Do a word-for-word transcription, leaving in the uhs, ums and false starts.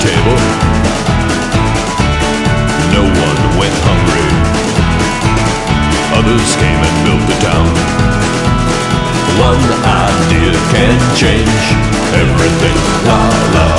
table. No one went hungry. Others came and built the town. One idea can change everything. La la